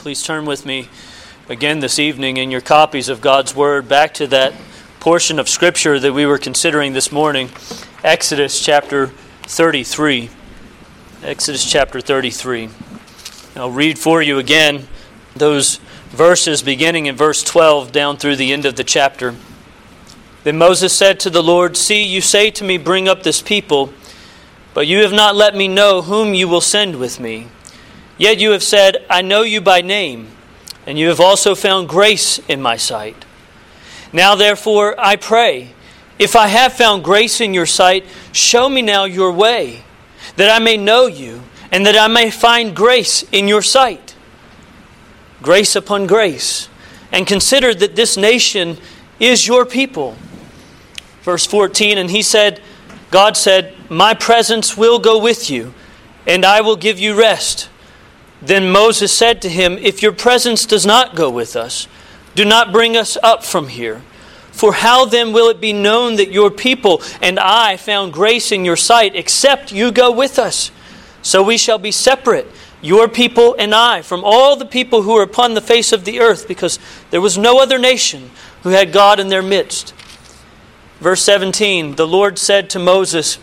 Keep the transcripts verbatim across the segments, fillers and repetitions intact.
Please turn with me again this evening in your copies of God's Word back to that portion of Scripture that we were considering this morning, Exodus chapter thirty-three. Exodus chapter thirty-three. I'll read for you again those verses beginning in verse twelve down through the end of the chapter. Then Moses said to the Lord, "See, you say to me, bring up this people, but you have not let me know whom you will send with me. Yet you have said, I know you by name, and you have also found grace in my sight. Now therefore I pray, if I have found grace in your sight, show me now your way, that I may know you, and that I may find grace in your sight." Grace upon grace. And consider that this nation is your people. Verse fourteen, and he said, God said, "My presence will go with you, and I will give you rest." Then Moses said to him, "If your presence does not go with us, do not bring us up from here. For how then will it be known that your people and I found grace in your sight, except you go with us? So we shall be separate, your people and I, from all the people who are upon the face of the earth, because there was no other nation who had God in their midst." Verse seventeen, the Lord said to Moses,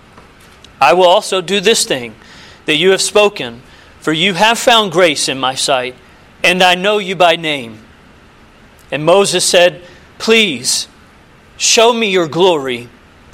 "I will also do this thing that you have spoken, for you have found grace in my sight, and I know you by name." And Moses said, "Please, show me your glory."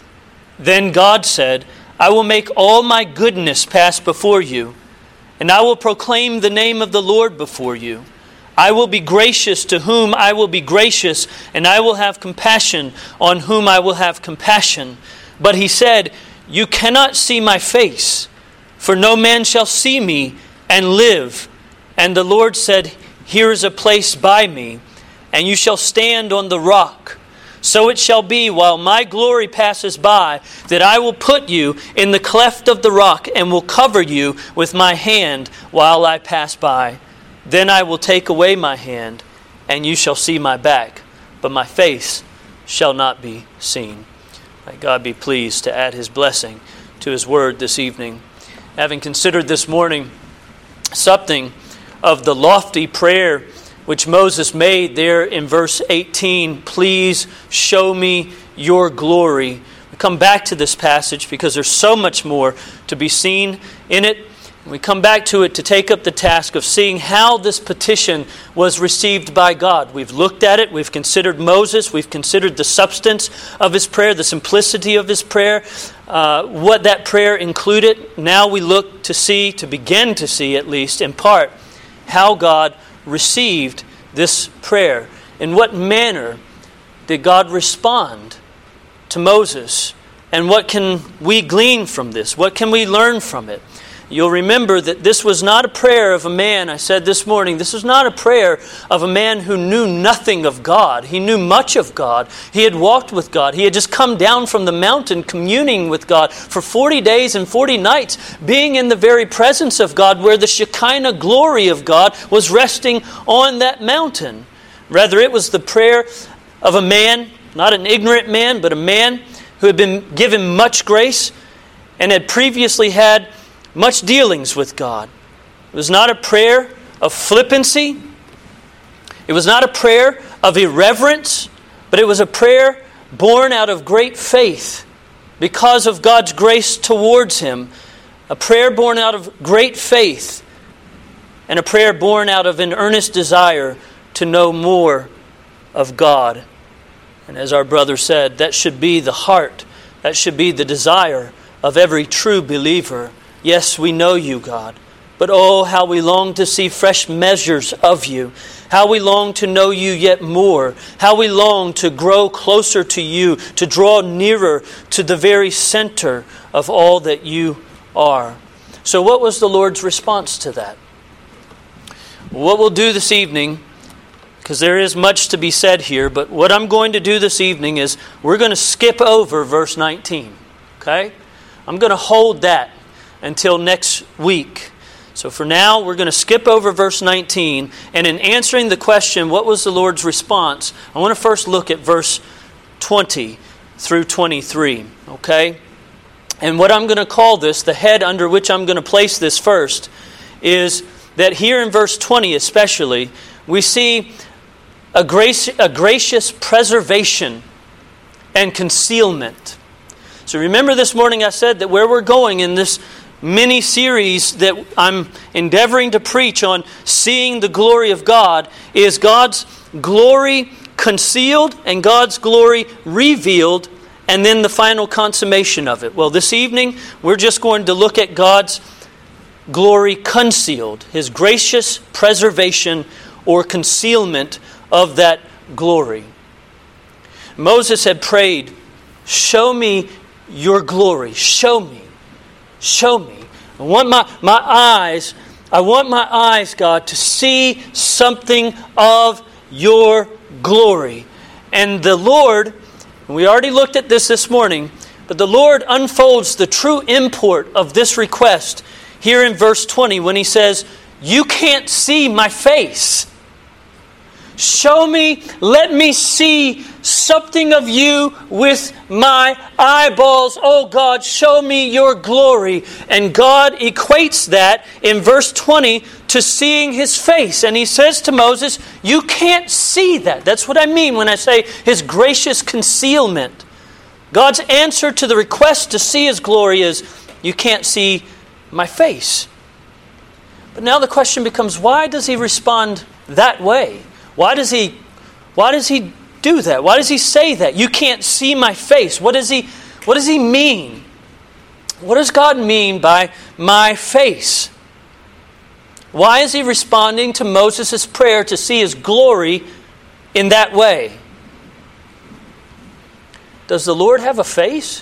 Then God said, "I will make all my goodness pass before you, and I will proclaim the name of the Lord before you. I will be gracious to whom I will be gracious, and I will have compassion on whom I will have compassion." But he said, "You cannot see my face, for no man shall see me and live." And the Lord said, "Here is a place by me, and you shall stand on the rock. So it shall be, while my glory passes by, that I will put you in the cleft of the rock and will cover you with my hand while I pass by. Then I will take away my hand, and you shall see my back, but my face shall not be seen." May God be pleased to add His blessing to His word this evening. Having considered this morning something of the lofty prayer which Moses made there in verse eighteen, "Please show me your glory." We come back to this passage because there's so much more to be seen in it. We come back to it to take up the task of seeing how this petition was received by God. We've looked at it. We've considered Moses. We've considered the substance of his prayer, the simplicity of his prayer, uh, what that prayer included. Now we look to see, to begin to see at least in part, how God received this prayer. In what manner did God respond to Moses? And what can we glean from this? What can we learn from it? You'll remember that this was not a prayer of a man, I said this morning, this was not a prayer of a man who knew nothing of God. He knew much of God. He had walked with God. He had just come down from the mountain communing with God for forty days and forty nights, being in the very presence of God where the Shekinah glory of God was resting on that mountain. Rather, it was the prayer of a man, not an ignorant man, but a man who had been given much grace and had previously had much dealings with God. It was not a prayer of flippancy. It was not a prayer of irreverence, but it was a prayer born out of great faith because of God's grace towards him. A prayer born out of great faith and a prayer born out of an earnest desire to know more of God. And as our brother said, that should be the heart, that should be the desire of every true believer. Yes, we know you, God, but oh, how we long to see fresh measures of you. How we long to know you yet more. How we long to grow closer to you, to draw nearer to the very center of all that you are. So what was the Lord's response to that? What we'll do this evening, because there is much to be said here, but what I'm going to do this evening is we're going to skip over verse nineteen. Okay? I'm going to hold that until next week. So for now, we're going to skip over verse nineteen. And in answering the question, what was the Lord's response? I want to first look at verse twenty through twenty-three. Okay? And what I'm going to call this, the head under which I'm going to place this first, is that here in verse twenty especially, we see a, grace, a gracious preservation and concealment. So remember this morning I said that where we're going in this mini-series that I'm endeavoring to preach on seeing the glory of God is God's glory concealed and God's glory revealed, and then the final consummation of it. Well, this evening we're just going to look at God's glory concealed, His gracious preservation or concealment of that glory. Moses had prayed, "Show me your glory. Show me. Show me. I want my, my eyes, I want my eyes, God, to see something of your glory." And the Lord, we already looked at this this morning, but the Lord unfolds the true import of this request here in verse twenty when He says, "You can't see my face. Show me, let me see something of you with my eyeballs. Oh God, show me your glory." And God equates that in verse twenty to seeing His face. And He says to Moses, "You can't see that." That's what I mean when I say His gracious concealment. God's answer to the request to see His glory is, "You can't see my face." But now the question becomes, why does He respond that way? Why does he why does he do that? Why does He say that? You can't see my face. What does he what does he mean? What does God mean by my face? Why is He responding to Moses' prayer to see His glory in that way? Does the Lord have a face?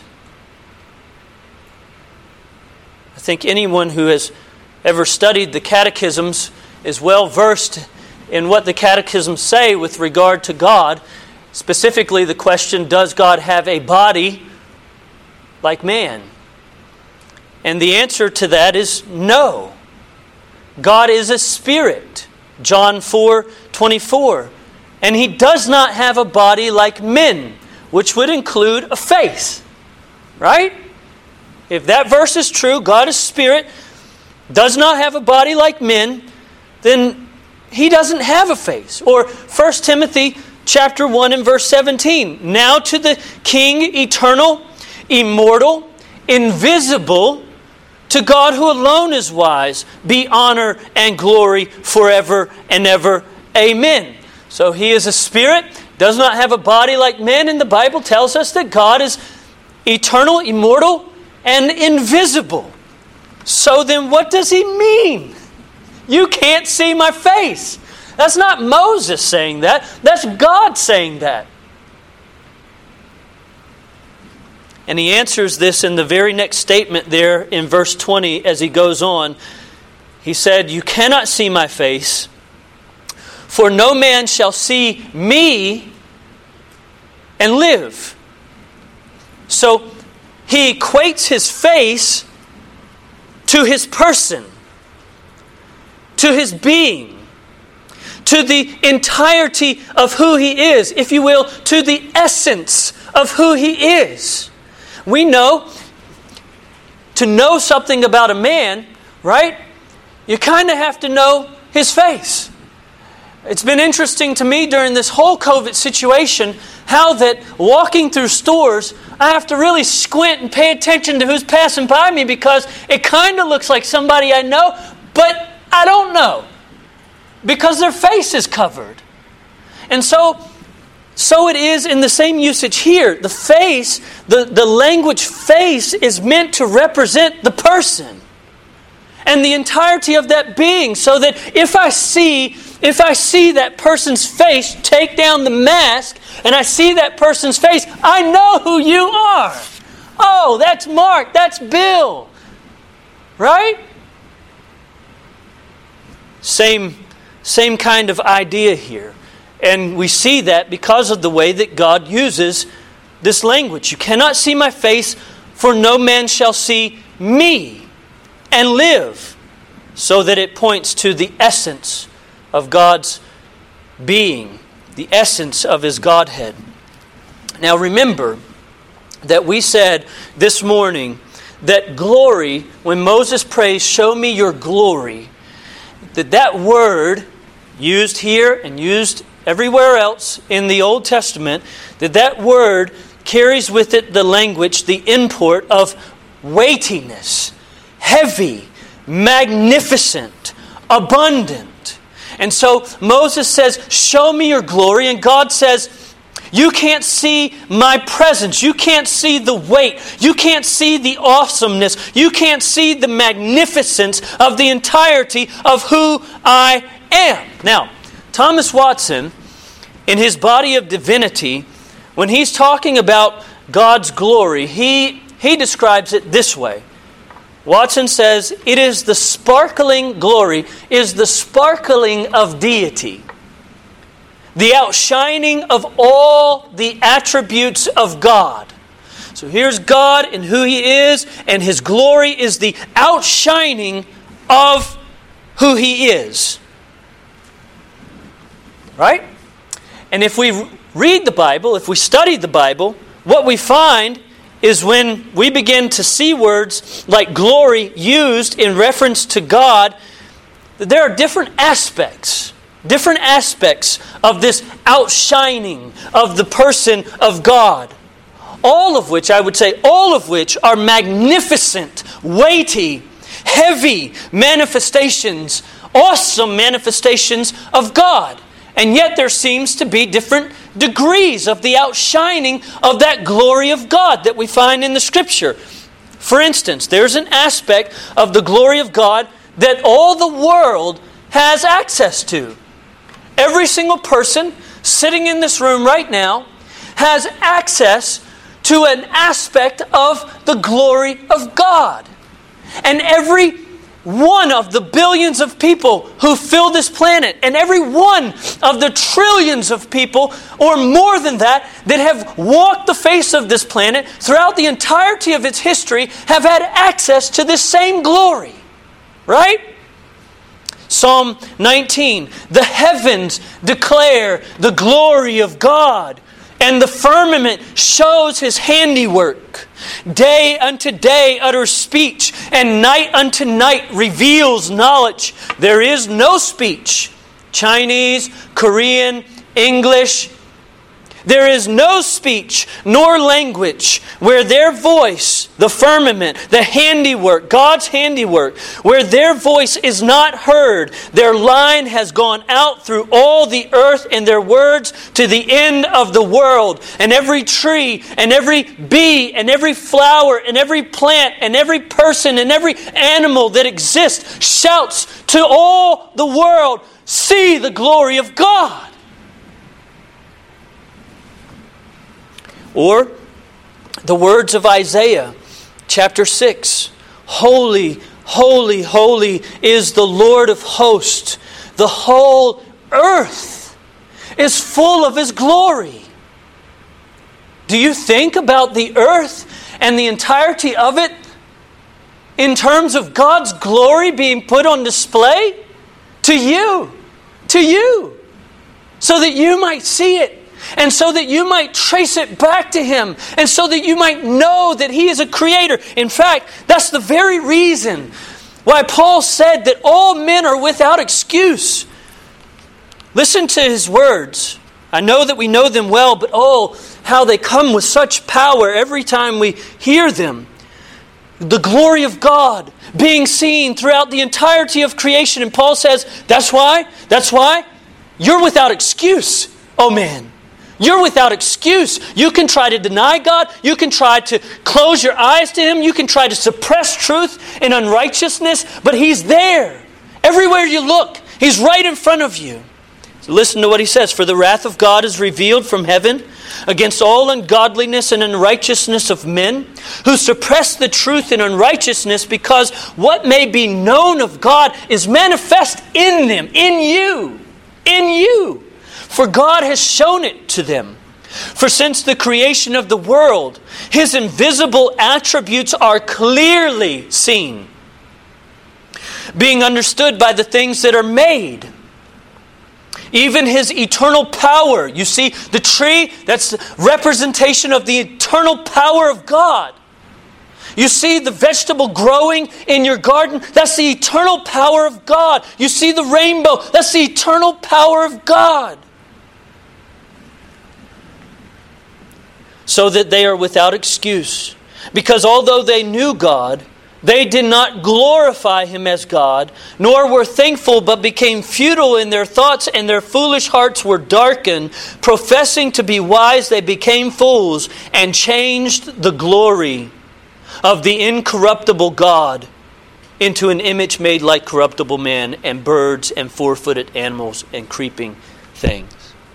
I think anyone who has ever studied the catechisms is well versed in what the catechisms say with regard to God. Specifically the question, does God have a body like man? And the answer to that is no. God is a spirit. John four twenty-four. And He does not have a body like men, which would include a face. Right? If that verse is true, God is spirit, does not have a body like men, then He doesn't have a face. Or First Timothy chapter one and verse seventeen. Now to the King, eternal, immortal, invisible, to God who alone is wise, be honor and glory forever and ever. Amen. So He is a spirit, does not have a body like men, and the Bible tells us that God is eternal, immortal, and invisible. So then what does He mean? You can't see my face. That's not Moses saying that. That's God saying that. And He answers this in the very next statement there in verse twenty as He goes on. He said, "You cannot see my face, for no man shall see me and live." So He equates His face to His person, to His being, to the entirety of who He is, if you will, to the essence of who He is. We know, to know something about a man, right, you kind of have to know his face. It's been interesting to me during this whole COVID situation how that walking through stores, I have to really squint and pay attention to who's passing by me because it kind of looks like somebody I know, but I don't know because their face is covered. And so, so it is in the same usage here. The face, the, the language face is meant to represent the person and the entirety of that being, so that if I see if I see that person's face, take down the mask, and I see that person's face, I know who you are. Oh, that's Mark, that's Bill. Right? Same, same kind of idea here. And we see that because of the way that God uses this language. You cannot see my face, for no man shall see me and live. So that it points to the essence of God's being, the essence of His Godhead. Now remember that we said this morning that glory, when Moses prays, "Show me your glory," that that word used here and used everywhere else in the Old Testament, that that word carries with it the language, the import of weightiness, heavy, magnificent, abundant. And so Moses says, show me your glory. And God says, you can't see my presence. You can't see the weight. You can't see the awesomeness. You can't see the magnificence of the entirety of who I am. Now, Thomas Watson, in his Body of Divinity, when he's talking about God's glory, he, he describes it this way. Watson says, it is the sparkling glory, is the sparkling of deity. The outshining of all the attributes of God. So here's God and who He is, and His glory is the outshining of who He is. Right? And if we read the Bible, if we study the Bible, what we find is when we begin to see words like glory used in reference to God, that there are different aspects Different aspects of this outshining of the person of God. All of which, I would say, all of which are magnificent, weighty, heavy manifestations, awesome manifestations of God. And yet there seems to be different degrees of the outshining of that glory of God that we find in the Scripture. For instance, there's an aspect of the glory of God that all the world has access to. Every single person sitting in this room right now has access to an aspect of the glory of God. And every one of the billions of people who fill this planet, and every one of the trillions of people, or more than that, that have walked the face of this planet throughout the entirety of its history, have had access to this same glory. Right? Psalm nineteen, the heavens declare the glory of God, and the firmament shows His handiwork. Day unto day utters speech, and night unto night reveals knowledge. There is no speech, Chinese, Korean, English. There is no speech nor language where their voice, the firmament, the handiwork, God's handiwork, where their voice is not heard. Their line has gone out through all the earth, and their words to the end of the world. And every tree and every bee and every flower and every plant and every person and every animal that exists shouts to all the world, see the glory of God. Or the words of Isaiah chapter six. Holy, holy, holy is the Lord of hosts. The whole earth is full of His glory. Do you think about the earth and the entirety of it in terms of God's glory being put on display? To you. To you. So that you might see it. And so that you might trace it back to Him. And so that you might know that He is a creator. In fact, that's the very reason why Paul said that all men are without excuse. Listen to his words. I know that we know them well, but oh, how they come with such power every time we hear them. The glory of God being seen throughout the entirety of creation. And Paul says, that's why, that's why you're without excuse, oh man. You're without excuse. You can try to deny God. You can try to close your eyes to Him. You can try to suppress truth and unrighteousness. But He's there. Everywhere you look, He's right in front of you. So listen to what he says. For the wrath of God is revealed from heaven against all ungodliness and unrighteousness of men who suppress the truth in unrighteousness, because what may be known of God is manifest in them, in you, in you. For God has shown it to them. For since the creation of the world, His invisible attributes are clearly seen, being understood by the things that are made. Even His eternal power. You see, the tree, that's the representation of the eternal power of God. You see the vegetable growing in your garden? That's the eternal power of God. You see the rainbow? That's the eternal power of God. So that they are without excuse. Because although they knew God, they did not glorify Him as God, nor were thankful, but became futile in their thoughts, and their foolish hearts were darkened. Professing to be wise, they became fools, and changed the glory of the incorruptible God into an image made like corruptible man, and birds, and four-footed animals, and creeping things.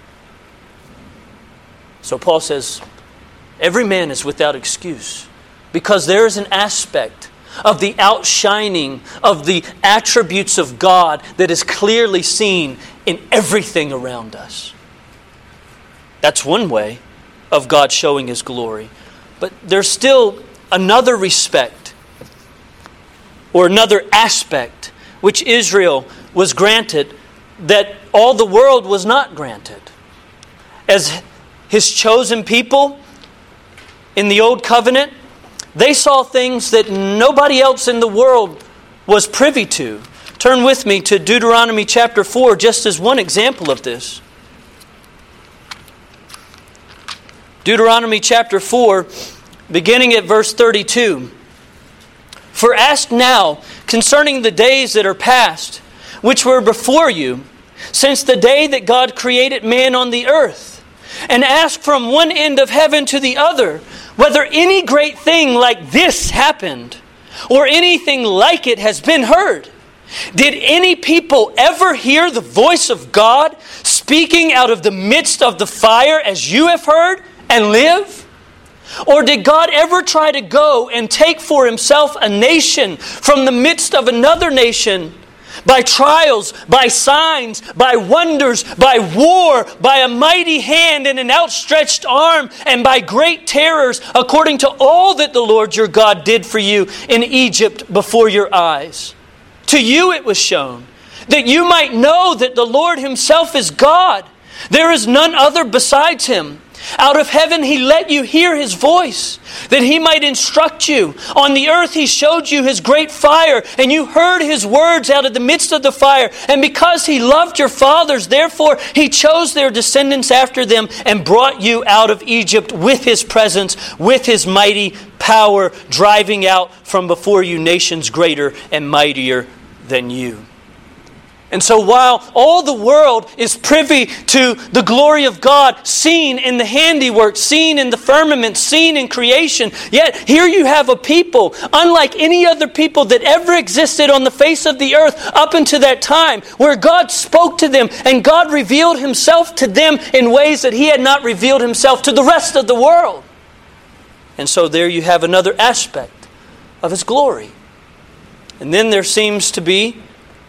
So Paul says, every man is without excuse, because there is an aspect of the outshining of the attributes of God that is clearly seen in everything around us. That's one way of God showing His glory. But there's still another respect or another aspect which Israel was granted that all the world was not granted. As His chosen people in the Old Covenant, they saw things that nobody else in the world was privy to. Turn with me to Deuteronomy chapter four, just as one example of this. Deuteronomy chapter four, beginning at verse thirty-two. For ask now concerning the days that are past, which were before you, since the day that God created man on the earth, and ask from one end of heaven to the other, whether any great thing like this happened, or anything like it has been heard. Did any people ever hear the voice of God speaking out of the midst of the fire as you have heard and live? Or did God ever try to go and take for Himself a nation from the midst of another nation, by trials, by signs, by wonders, by war, by a mighty hand and an outstretched arm, and by great terrors, according to all that the Lord your God did for you in Egypt before your eyes? To you it was shown, that you might know that the Lord Himself is God. There is none other besides Him. Out of heaven He let you hear His voice, that He might instruct you. On the earth He showed you His great fire, and you heard His words out of the midst of the fire. And because He loved your fathers, therefore He chose their descendants after them, and brought you out of Egypt with His presence, with His mighty power, driving out from before you nations greater and mightier than you. And so while all the world is privy to the glory of God, seen in the handiwork, seen in the firmament, seen in creation, yet here you have a people, unlike any other people that ever existed on the face of the earth up until that time, where God spoke to them and God revealed Himself to them in ways that He had not revealed Himself to the rest of the world. And so there you have another aspect of His glory. And then there seems to be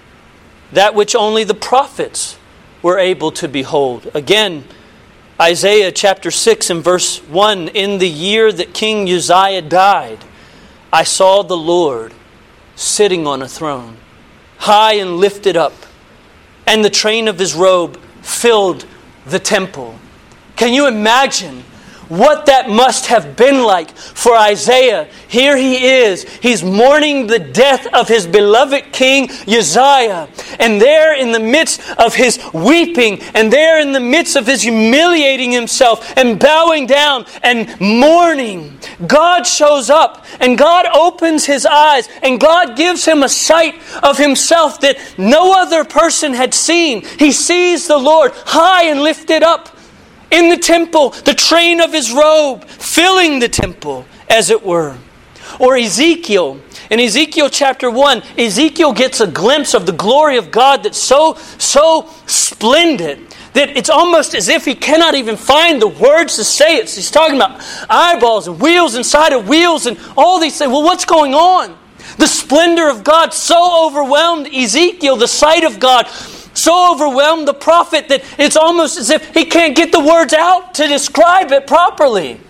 that which only the prophets were able to behold. Again, Isaiah chapter six and verse one, in the year that King Uzziah died, I saw the Lord sitting on a throne, high and lifted up, and the train of His robe filled the temple. Can you imagine what that must have been like for Isaiah? Here he is. He's mourning the death of his beloved king Uzziah. And there in the midst of his weeping, and there in the midst of his humiliating himself and bowing down and mourning, God shows up and God opens his eyes and God gives him a sight of himself that no other person had seen. He sees the Lord high and lifted up in the temple, the train of His robe filling the temple, as it were. Or Ezekiel. In Ezekiel chapter one, Ezekiel gets a glimpse of the glory of God that's so, so splendid that it's almost as if he cannot even find the words to say it. So he's talking about eyeballs and wheels inside of wheels and all these things. Well, what's going on? The splendor of God so overwhelmed Ezekiel, the sight of God so overwhelmed the prophet that it's almost as if he can't get the words out to describe it properly.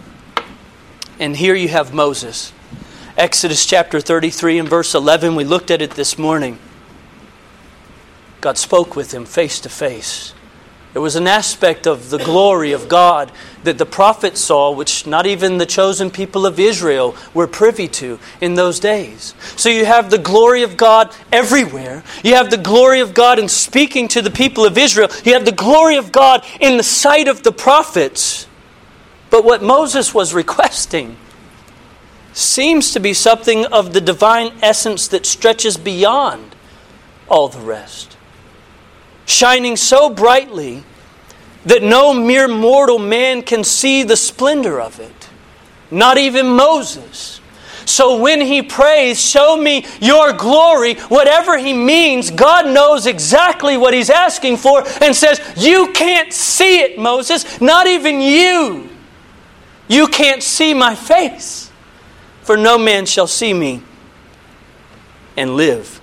And here you have Moses. Exodus chapter thirty-three and verse eleven, we looked at it this morning. God spoke with him face to face. There was an aspect of the glory of God that the prophets saw, which not even the chosen people of Israel were privy to in those days. So you have the glory of God everywhere. You have the glory of God in speaking to the people of Israel. You have the glory of God in the sight of the prophets. But what Moses was requesting seems to be something of the divine essence that stretches beyond all the rest, shining so brightly that no mere mortal man can see the splendor of it, not even Moses. So when he prays, show me your glory, whatever he means, God knows exactly what he's asking for and says, you can't see it, Moses, not even you. You can't see my face, for no man shall see me and live.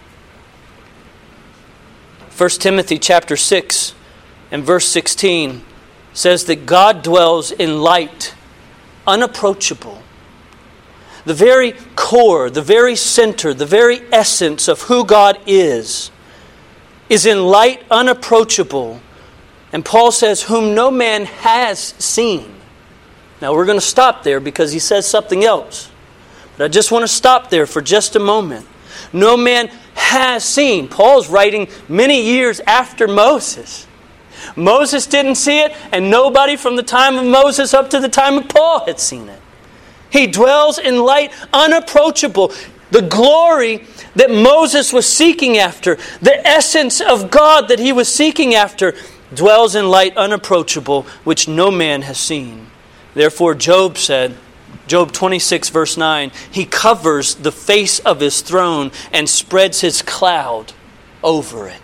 First Timothy chapter six and verse sixteen says that God dwells in light, unapproachable. The very core, the very center, the very essence of who God is, is in light unapproachable. And Paul says, whom no man has seen. Now we're going to stop there because he says something else. But I just want to stop there for just a moment. No man has seen. Paul's writing many years after Moses. Moses didn't see it, and nobody from the time of Moses up to the time of Paul had seen it. He dwells in light unapproachable. The glory that Moses was seeking after, the essence of God that he was seeking after, dwells in light unapproachable, which no man has seen. Therefore Job said, Job twenty-six verse nine, he covers the face of his throne and spreads his cloud over it.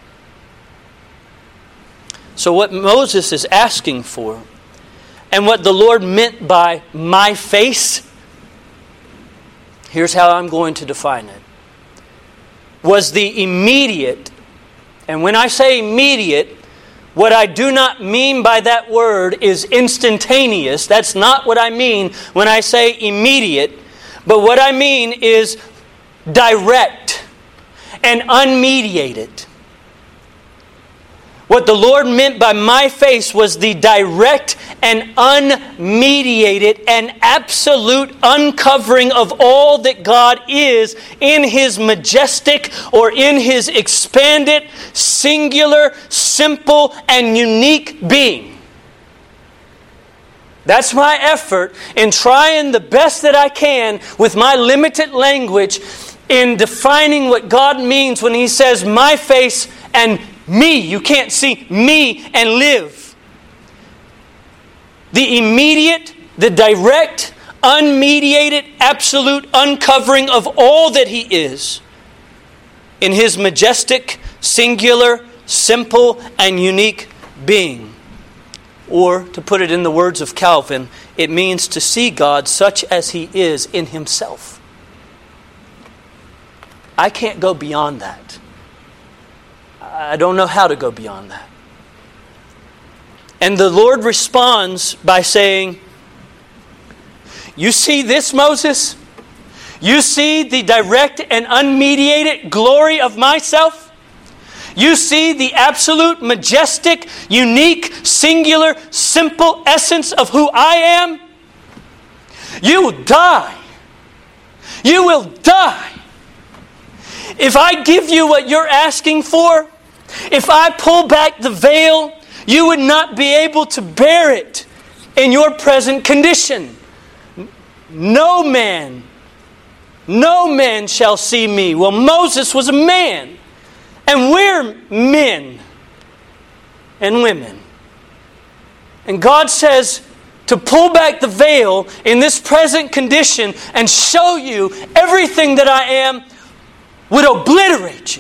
So what Moses is asking for, and what the Lord meant by my face, here's how I'm going to define it, was the immediate, and when I say immediate, what I do not mean by that word is instantaneous. That's not what I mean when I say immediate. But what I mean is direct and unmediated. What the Lord meant by my face was the direct and unmediated and absolute uncovering of all that God is in His majestic or in His expanded, singular, simple, and unique being. That's my effort in trying the best that I can with my limited language in defining what God means when He says my face and me. You can't see me and live. The immediate, the direct, unmediated, absolute uncovering of all that He is in His majestic, singular, simple, and unique being. Or, to put it in the words of Calvin, it means to see God such as He is in Himself. I can't go beyond that. I don't know how to go beyond that. And the Lord responds by saying, you see this, Moses? You see the direct and unmediated glory of myself? You see the absolute, majestic, unique, singular, simple essence of who I am? You will die. You will die. If I give you what you're asking for, if I pull back the veil, you would not be able to bear it in your present condition. No man, no man shall see me. Well, Moses was a man, and we're men and women. And God says to pull back the veil in this present condition and show you everything that I am would obliterate you.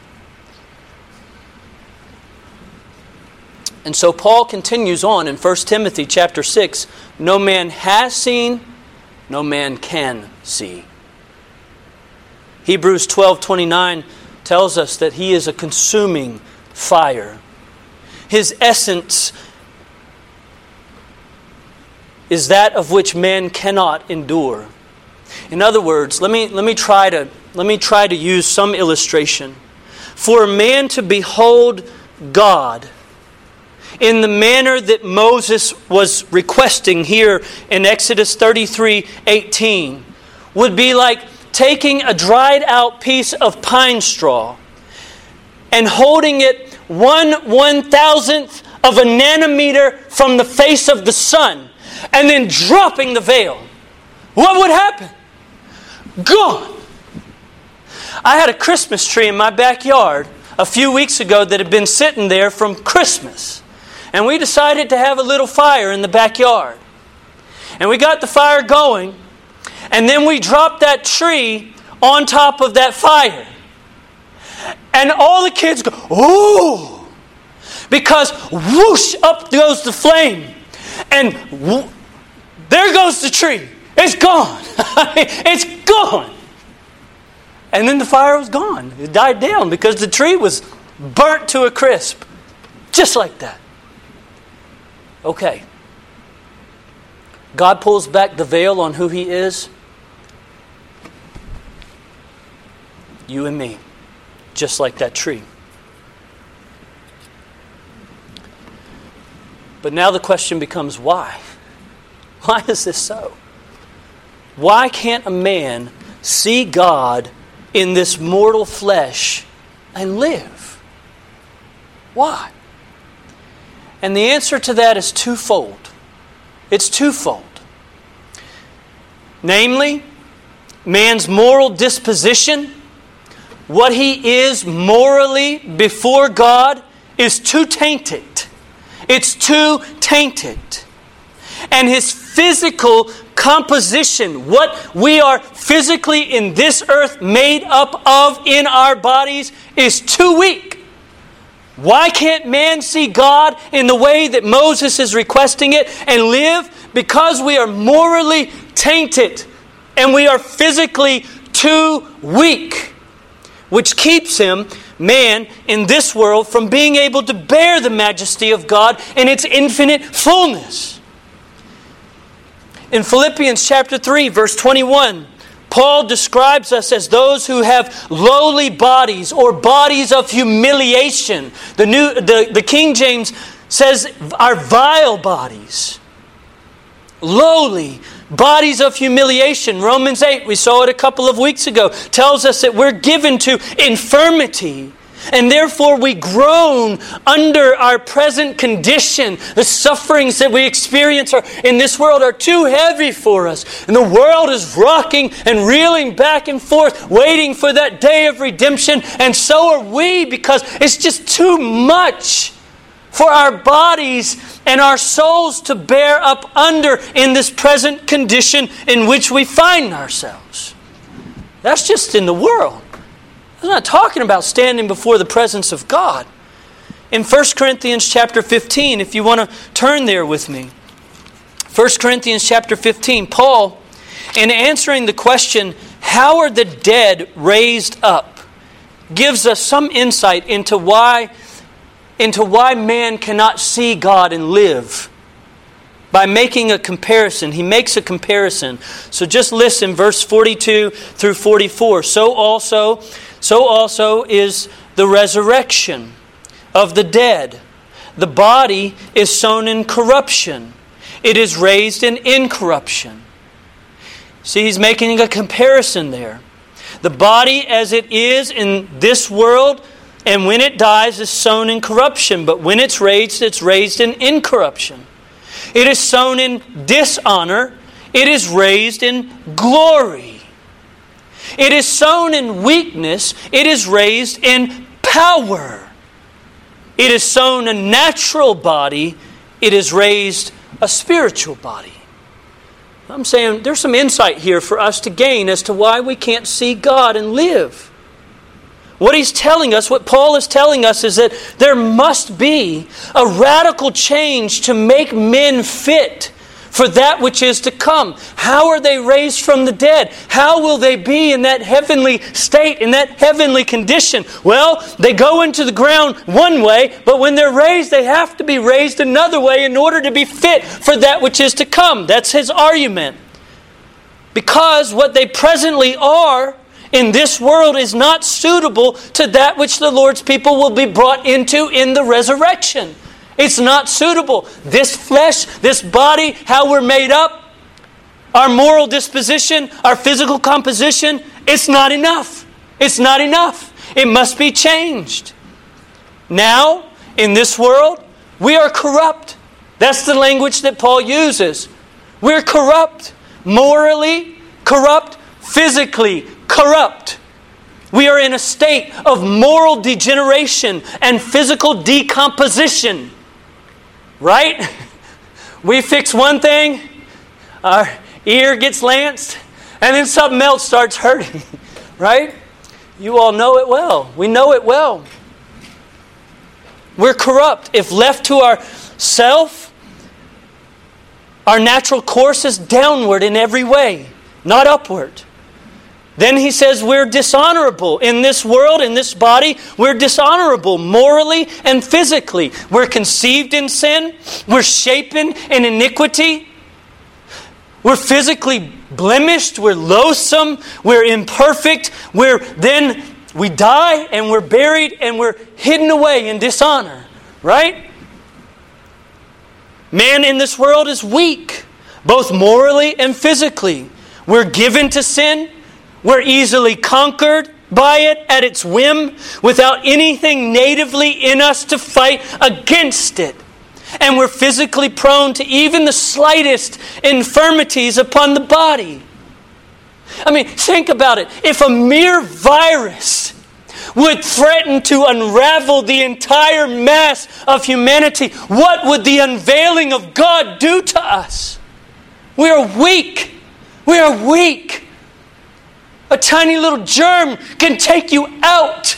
And so Paul continues on in First Timothy chapter six. No man has seen, no man can see. Hebrews twelve twenty-nine tells us that He is a consuming fire. His essence is that of which man cannot endure. In other words, let me let me try to let me try to use some illustration. For a man to behold God, in the manner that Moses was requesting here in Exodus thirty-three eighteen would be like taking a dried out piece of pine straw and holding it one one thousandth of a nanometer from the face of the sun and then dropping the veil. What would happen? Gone. I had a Christmas tree in my backyard a few weeks ago that had been sitting there from Christmas. And we decided to have a little fire in the backyard. And we got the fire going. And then we dropped that tree on top of that fire. And all the kids go, ooh! Because whoosh, up goes the flame. And whoo, there goes the tree. It's gone. It's gone. And then the fire was gone. It died down because the tree was burnt to a crisp. Just like that. Okay. God pulls back the veil on who He is. You and me. Just like that tree. But now the question becomes why? Why is this so? Why can't a man see God in this mortal flesh and live? Why? And the answer to that is twofold. It's twofold. Namely, man's moral disposition, what he is morally before God, is too tainted. It's too tainted. And his physical composition, what we are physically in this earth made up of in our bodies, is too weak. Why can't man see God in the way that Moses is requesting it and live? Because we are morally tainted and we are physically too weak, which keeps him, man, in this world from being able to bear the majesty of God in its infinite fullness. In Philippians chapter three, verse twenty-one, Paul describes us as those who have lowly bodies or bodies of humiliation. The new, the, the King James says our vile bodies. Lowly bodies of humiliation. Romans eight, we saw it a couple of weeks ago, tells us that we're given to infirmity. And therefore we groan under our present condition. The sufferings that we experience are, in this world are too heavy for us. And the world is rocking and reeling back and forth, waiting for that day of redemption. And so are we, because it's just too much for our bodies and our souls to bear up under in this present condition in which we find ourselves. That's just in the world. I'm not talking about standing before the presence of God. In First Corinthians chapter fifteen, if you want to turn there with me. First Corinthians chapter fifteen, Paul, in answering the question, how are the dead raised up, gives us some insight into why, into why man cannot see God and live. By making a comparison. He makes a comparison. So just listen, verse forty-two through forty-four. So also, so also is the resurrection of the dead. The body is sown in corruption. It is raised in incorruption. See, he's making a comparison there. The body as it is in this world, and when it dies, is sown in corruption. But when it's raised, it's raised in incorruption. It is sown in dishonor. It is raised in glory. It is sown in weakness. It is raised in power. It is sown a natural body. It is raised a spiritual body. I'm saying there's some insight here for us to gain as to why we can't see God and live. What he's telling us, what Paul is telling us, is that there must be a radical change to make men fit for that which is to come. How are they raised from the dead? How will they be in that heavenly state, in that heavenly condition? Well, they go into the ground one way, but when they're raised, they have to be raised another way in order to be fit for that which is to come. That's his argument. Because what they presently are in this world is not suitable to that which the Lord's people will be brought into in the resurrection. It's not suitable. This flesh, this body, how we're made up, our moral disposition, our physical composition, it's not enough. It's not enough. It must be changed. Now, in this world, we are corrupt. That's the language that Paul uses. We're corrupt. Morally corrupt. Physically corrupt. We are in a state of moral degeneration and physical decomposition. Right? We fix one thing, our ear gets lanced, and then something else starts hurting. Right? You all know it well. We know it well. We're corrupt. If left to ourself, our natural course is downward in every way, not upward. Then he says we're dishonorable in this world, in this body. We're dishonorable morally and physically. We're conceived in sin. We're shapen in iniquity. We're physically blemished. We're loathsome. We're imperfect. We're then we die and we're buried and we're hidden away in dishonor. Right? Man in this world is weak, both morally and physically. We're given to sin. We're easily conquered by it at its whim without anything natively in us to fight against it. And we're physically prone to even the slightest infirmities upon the body. I mean, think about it. If a mere virus would threaten to unravel the entire mass of humanity, what would the unveiling of God do to us? We are weak. We are weak. A tiny little germ can take you out.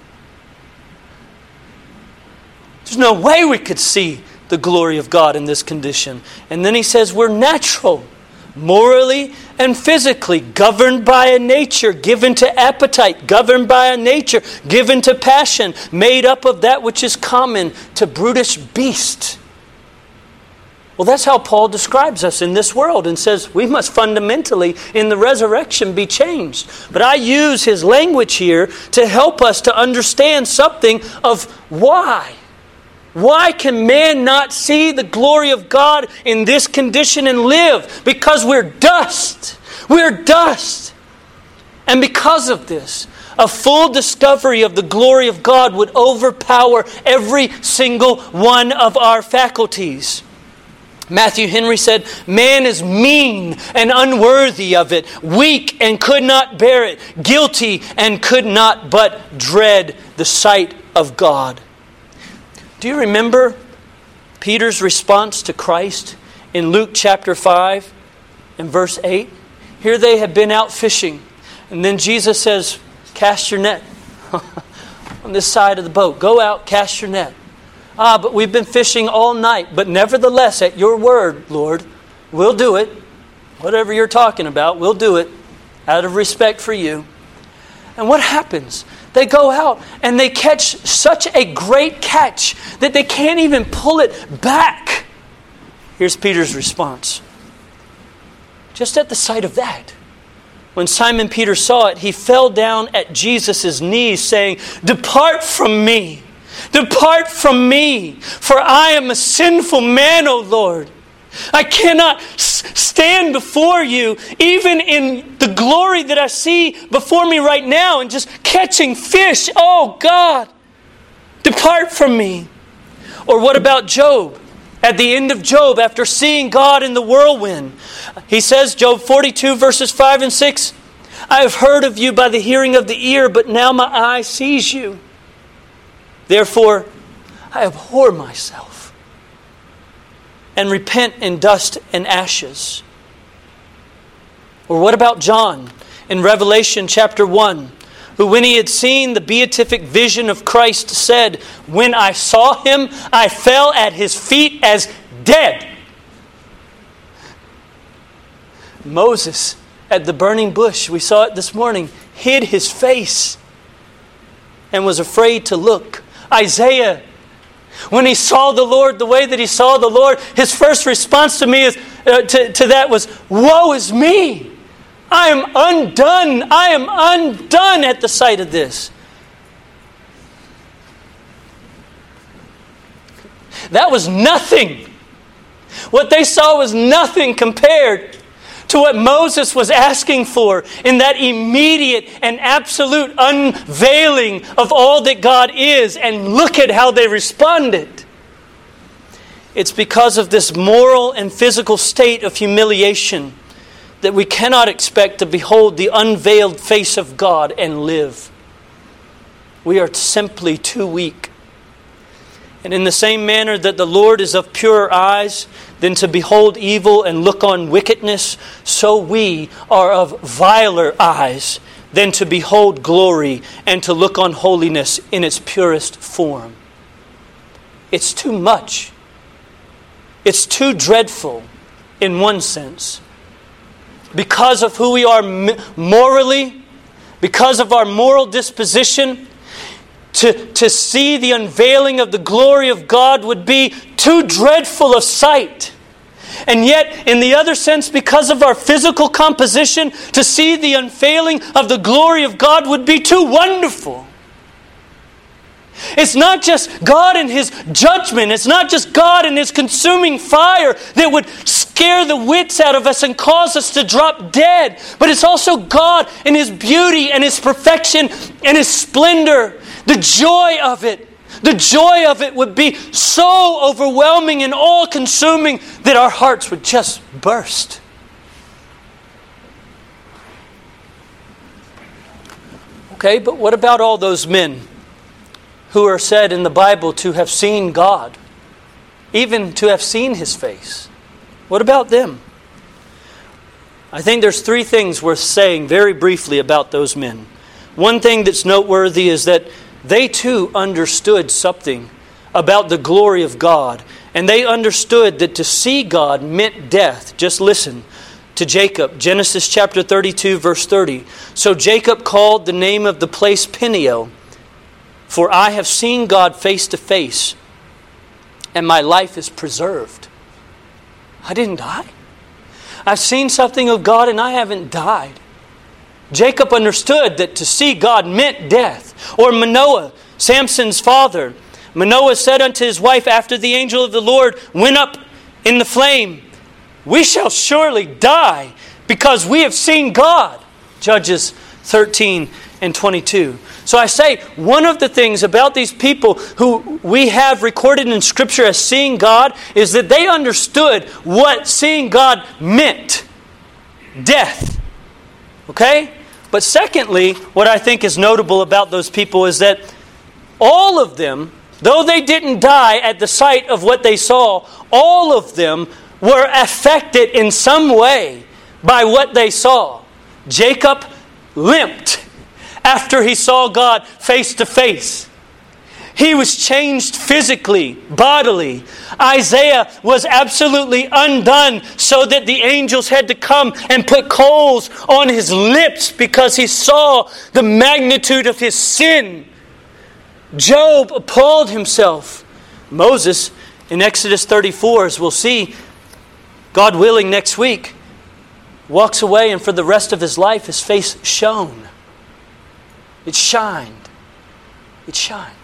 There's no way we could see the glory of God in this condition. And then he says we're natural, morally and physically, governed by a nature given to appetite, governed by a nature given to passion, made up of that which is common to brutish beasts. Well, that's how Paul describes us in this world and says we must fundamentally in the resurrection be changed. But I use his language here to help us to understand something of why. Why can man not see the glory of God in this condition and live? Because we're dust. We're dust. And because of this, a full discovery of the glory of God would overpower every single one of our faculties. Matthew Henry said, man is mean and unworthy of it, weak and could not bear it, guilty and could not but dread the sight of God. Do you remember Peter's response to Christ in Luke chapter five and verse eight? Here they had been out fishing, and then Jesus says, cast your net on this side of the boat. Go out, cast your net. Ah, but we've been fishing all night. But nevertheless, at your word, Lord, we'll do it. Whatever you're talking about, we'll do it out of respect for you. And what happens? They go out and they catch such a great catch that they can't even pull it back. Here's Peter's response. Just at the sight of that, when Simon Peter saw it, he fell down at Jesus' knees saying, depart from me. Depart from me, for I am a sinful man, O Lord. I cannot s- stand before you, even in the glory that I see before me right now, and just catching fish. Oh God, depart from me. Or what about Job? At the end of Job, after seeing God in the whirlwind, he says, Job forty-two, verses five and six, I have heard of you by the hearing of the ear, but now my eye sees you. Therefore, I abhor myself and repent in dust and ashes. Or what about John in Revelation chapter one, who when he had seen the beatific vision of Christ said, when I saw him, I fell at his feet as dead. Moses at the burning bush, we saw it this morning, hid his face and was afraid to look. Isaiah, when he saw the Lord the way that he saw the Lord, his first response to me is uh, to, to that was, woe is me. I am undone. I am undone at the sight of this. That was nothing. What they saw was nothing compared to what Moses was asking for in that immediate and absolute unveiling of all that God is. And look at how they responded. It's because of this moral and physical state of humiliation that we cannot expect to behold the unveiled face of God and live. We are simply too weak. And in the same manner that the Lord is of purer eyes than to behold evil and look on wickedness, so we are of viler eyes than to behold glory and to look on holiness in its purest form. It's too much. It's too dreadful in one sense. Because of who we are morally, because of our moral disposition, to, to see the unveiling of the glory of God would be too dreadful of sight. And yet, in the other sense, because of our physical composition, to see the unveiling of the glory of God would be too wonderful. It's not just God and His judgment. It's not just God and His consuming fire that would scare the wits out of us and cause us to drop dead. But it's also God and His beauty and His perfection and His splendor. The joy of it. The joy of it would be so overwhelming and all-consuming that our hearts would just burst. Okay, but what about all those men who are said in the Bible to have seen God, even to have seen His face? What about them? I think there's three things worth saying very briefly about those men. One thing that's noteworthy is that they too understood something about the glory of God. And they understood that to see God meant death. Just listen to Jacob. Genesis chapter thirty-two, verse thirty. So Jacob called the name of the place Peniel, for I have seen God face to face, and my life is preserved. I didn't die. I've seen something of God and I haven't died. Jacob understood that to see God meant death. Or Manoah, Samson's father. Manoah said unto his wife after the angel of the Lord went up in the flame, we shall surely die because we have seen God. Judges thirteen and twenty-two. So I say, one of the things about these people who we have recorded in Scripture as seeing God is that they understood what seeing God meant. Death. Okay? But secondly, what I think is notable about those people is that all of them, though they didn't die at the sight of what they saw, all of them were affected in some way by what they saw. Jacob limped after he saw God face to face. He was changed physically, bodily. Isaiah was absolutely undone so that the angels had to come and put coals on his lips because he saw the magnitude of his sin. Job appalled himself. Moses, in Exodus thirty-four, as we'll see, God willing next week, walks away and for the rest of his life his face shone. It shined. It shined.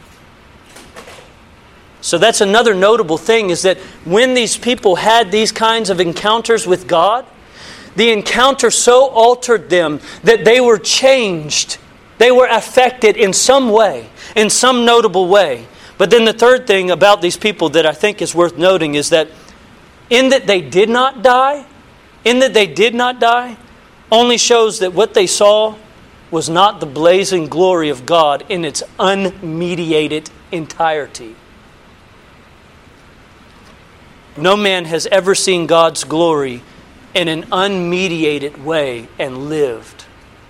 So that's another notable thing, is that when these people had these kinds of encounters with God, the encounter so altered them that they were changed. They were affected in some way, in some notable way. But then the third thing about these people that I think is worth noting is that in that they did not die, in that they did not die, only shows that what they saw was not the blazing glory of God in its unmediated entirety. No man has ever seen God's glory in an unmediated way and lived.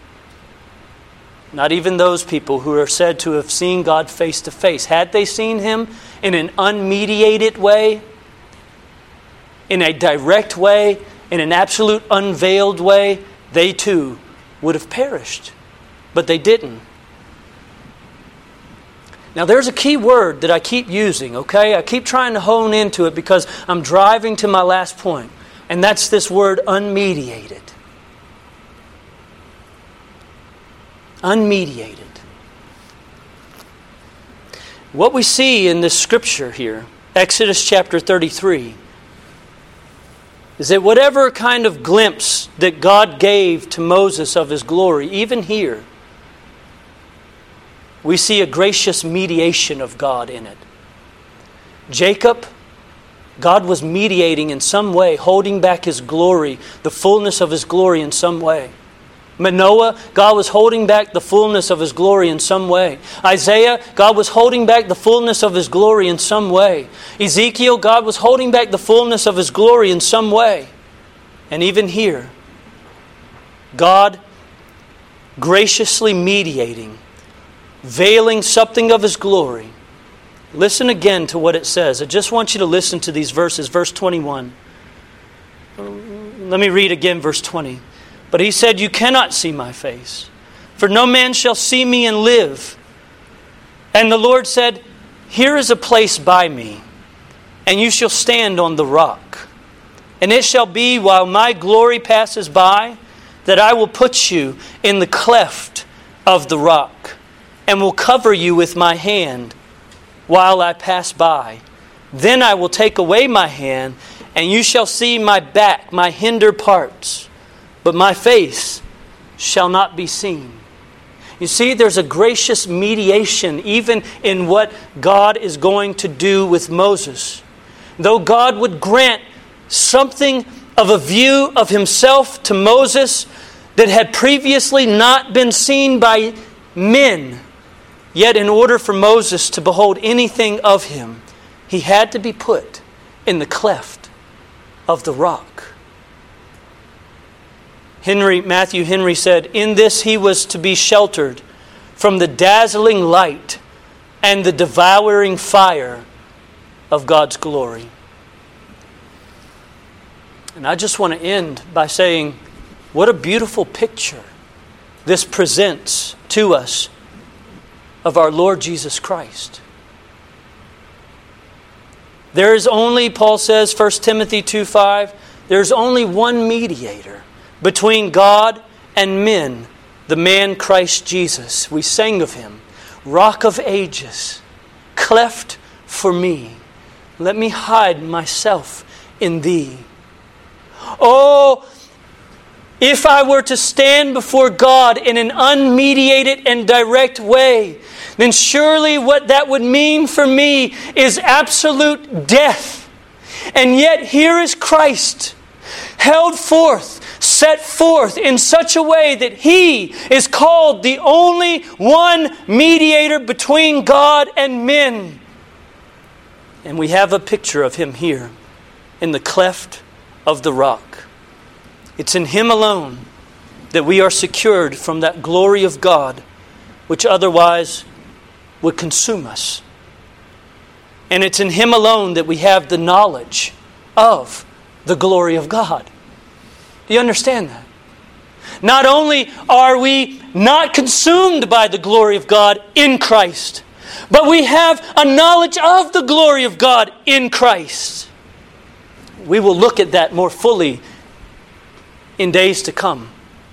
Not even those people who are said to have seen God face to face. Had they seen Him in an unmediated way, in a direct way, in an absolute unveiled way, they too would have perished. But they didn't. Now there's a key word that I keep using, okay? I keep trying to hone into it because I'm driving to my last point. And that's this word unmediated. Unmediated. What we see in this scripture here, Exodus chapter thirty-three is that whatever kind of glimpse that God gave to Moses of His glory, even here, we see a gracious mediation of God in it. Jacob, God was mediating in some way, holding back His glory, the fullness of His glory in some way. Manoah, God was holding back the fullness of His glory in some way. Isaiah, God was holding back the fullness of His glory in some way. Ezekiel, God was holding back the fullness of His glory in some way. And even here, God graciously mediating, veiling something of His glory. Listen again to what it says. I just want you to listen to these verses. Verse twenty-one. Let me read again verse twenty. But He said, you cannot see my face, for no man shall see me and live. And the Lord said, here is a place by me, and you shall stand on the rock. And it shall be while my glory passes by, that I will put you in the cleft of the rock, and will cover you with my hand while I pass by. Then I will take away my hand, and you shall see my back, my hinder parts. But my face shall not be seen. You see, there's a gracious mediation even in what God is going to do with Moses. Though God would grant something of a view of Himself to Moses that had previously not been seen by men, yet in order for Moses to behold anything of Him, he had to be put in the cleft of the rock. Henry, Matthew Henry said, in this he was to be sheltered from the dazzling light and the devouring fire of God's glory. And I just want to end by saying, what a beautiful picture this presents to us of our Lord Jesus Christ. There is only, Paul says, First Timothy two five, there's only one mediator between God and men, the man Christ Jesus. We sang of Him, Rock of Ages, cleft for me. Let me hide myself in Thee. Oh, if I were to stand before God in an unmediated and direct way, then surely what that would mean for me is absolute death. And yet here is Christ, held forth, set forth in such a way that He is called the only one mediator between God and men. And we have a picture of Him here in the cleft of the rock. It's in Him alone that we are secured from that glory of God which otherwise would consume us. And it's in Him alone that we have the knowledge of the glory of God. Do you understand that? Not only are we not consumed by the glory of God in Christ, but we have a knowledge of the glory of God in Christ. We will look at that more fully in days to come.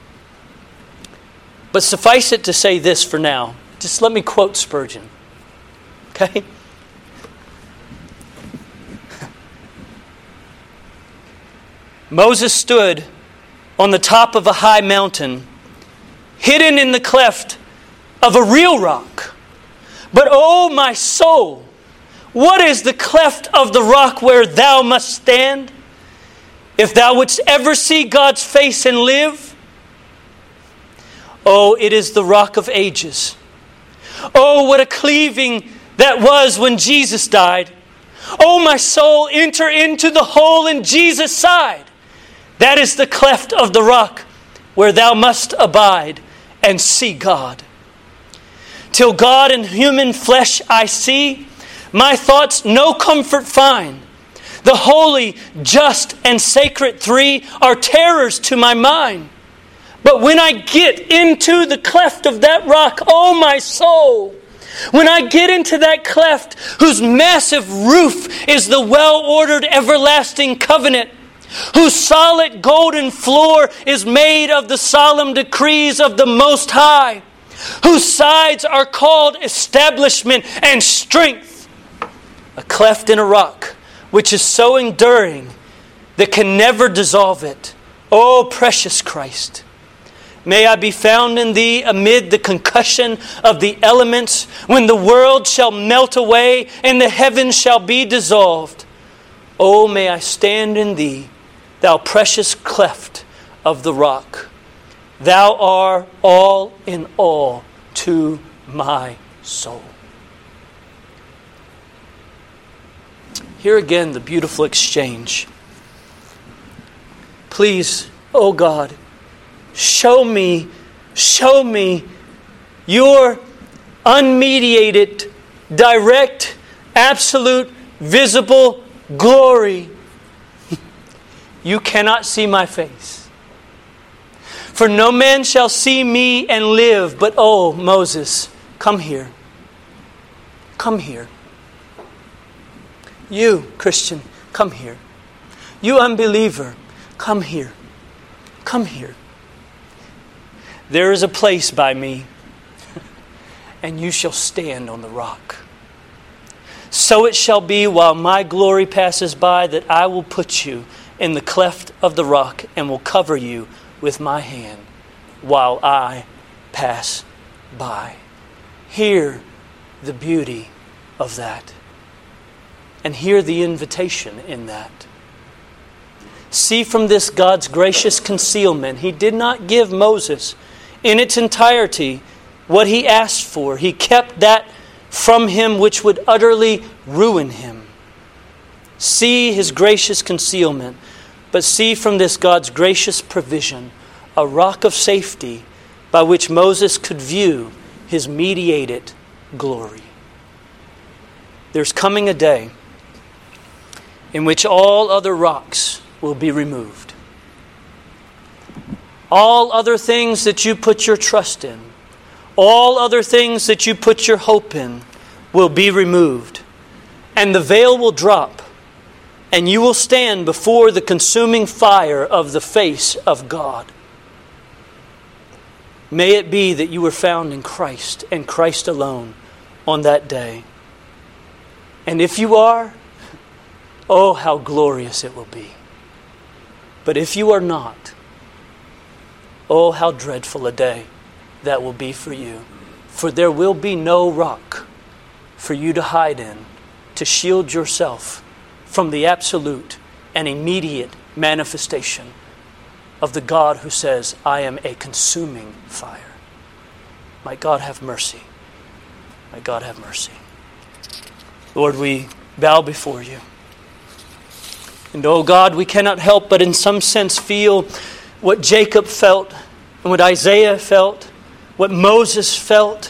But suffice it to say this for now. Just let me quote Spurgeon. Okay? Moses stood on the top of a high mountain, hidden in the cleft of a real rock. But oh, my soul, what is the cleft of the rock where thou must stand? If thou wouldst ever see God's face and live, oh, it is the Rock of Ages. Oh, what a cleaving that was when Jesus died. Oh, my soul, enter into the hole in Jesus' side. That is the cleft of the rock where thou must abide and see God. Till God in human flesh I see, my thoughts no comfort find. The holy, just, and sacred three are terrors to my mind. But when I get into the cleft of that rock, oh my soul, when I get into that cleft whose massive roof is the well-ordered everlasting covenant, whose solid golden floor is made of the solemn decrees of the Most High, whose sides are called establishment and strength, a cleft in a rock, which is so enduring that can never dissolve it. O precious Christ, may I be found in Thee amid the concussion of the elements, when the world shall melt away and the heavens shall be dissolved. O may I stand in Thee, Thou precious cleft of the rock. Thou art all in all to my soul. Here again, the beautiful exchange. Please, oh God, show me, show me your unmediated, direct, absolute, visible glory. You cannot see my face. For no man shall see me and live. But oh, Moses, come here. Come here. You, Christian, come here. You unbeliever, come here. Come here. There is a place by me, and you shall stand on the rock. So it shall be while my glory passes by, that I will put you in the cleft of the rock and will cover you with my hand while I pass by. Hear the beauty of that. And hear the invitation in that. See from this God's gracious concealment. He did not give Moses in its entirety what he asked for. He kept that from him which would utterly ruin him. See His gracious concealment, but see from this God's gracious provision a rock of safety by which Moses could view His mediated glory. There's coming a day in which all other rocks will be removed. All other things that you put your trust in, all other things that you put your hope in, will be removed. And the veil will drop, and you will stand before the consuming fire of the face of God. May it be that you were found in Christ and Christ alone on that day. And if you are, oh, how glorious it will be. But if you are not, oh, how dreadful a day that will be for you. For there will be no rock for you to hide in, to shield yourself from the absolute and immediate manifestation of the God who says, I am a consuming fire. My God, have mercy. My God, have mercy. Lord, we bow before you. And oh God, we cannot help but in some sense feel what Jacob felt and what Isaiah felt, what Moses felt.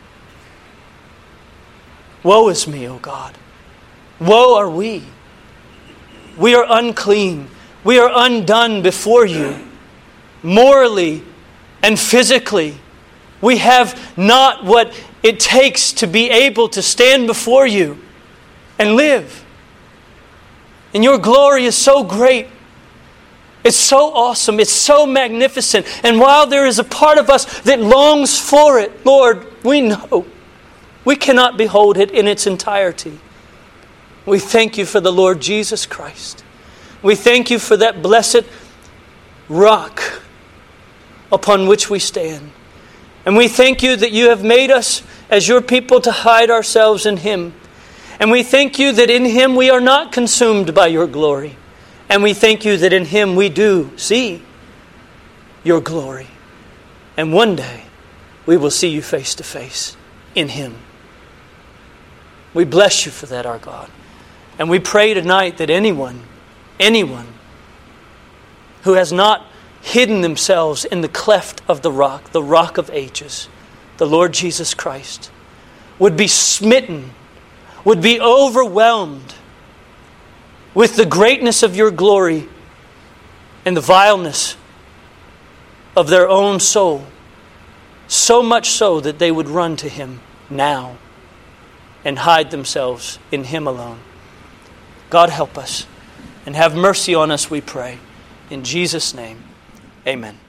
Woe is me, O God. Woe are we. We are unclean. We are undone before you, morally and physically. We have not what it takes to be able to stand before you and live. And your glory is so great. It's so awesome. It's so magnificent. And while there is a part of us that longs for it, Lord, we know we cannot behold it in its entirety. We thank you for the Lord Jesus Christ. We thank you for that blessed rock upon which we stand. And we thank you that you have made us as your people to hide ourselves in Him. And we thank you that in Him we are not consumed by your glory. And we thank you that in Him we do see your glory. And one day we will see you face to face in Him. We bless you for that, our God. And we pray tonight that anyone, anyone who has not hidden themselves in the cleft of the rock, the rock of ages, the Lord Jesus Christ, would be smitten, would be overwhelmed with the greatness of your glory and the vileness of their own soul, so much so that they would run to Him now and hide themselves in Him alone. God, help us and have mercy on us, we pray. In Jesus' name, amen.